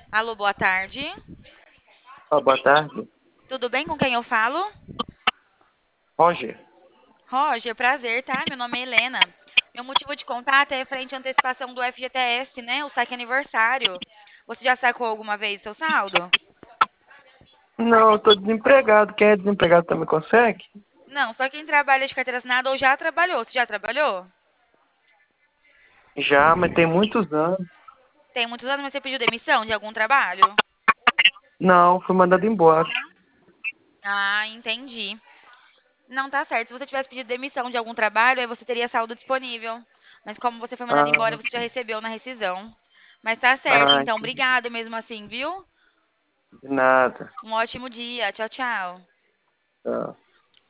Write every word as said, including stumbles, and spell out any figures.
Alô, boa tarde. Ó, boa tarde. Tudo bem com quem eu falo? Roger. Roger, prazer, tá? Meu nome é Helena. Meu motivo de contato é referente à antecipação do F G T S, né? O saque aniversário. Você já sacou alguma vez seu saldo? Não, eu tô desempregado. Quem é desempregado também consegue? Não, só quem trabalha de carteira assinada ou já trabalhou. Você já trabalhou? Já, mas tem muitos anos. Tem muitos anos, mas você pediu demissão de algum trabalho? Não, fui mandado embora. Ah, entendi. Não tá certo. Se você tivesse pedido demissão de algum trabalho, aí você teria saldo disponível. Mas como você foi mandado Ah, embora, você já recebeu na rescisão. Mas tá certo, ah, então. entendi. Obrigado mesmo assim, viu? De nada. Um ótimo dia. Tchau, tchau. Tá.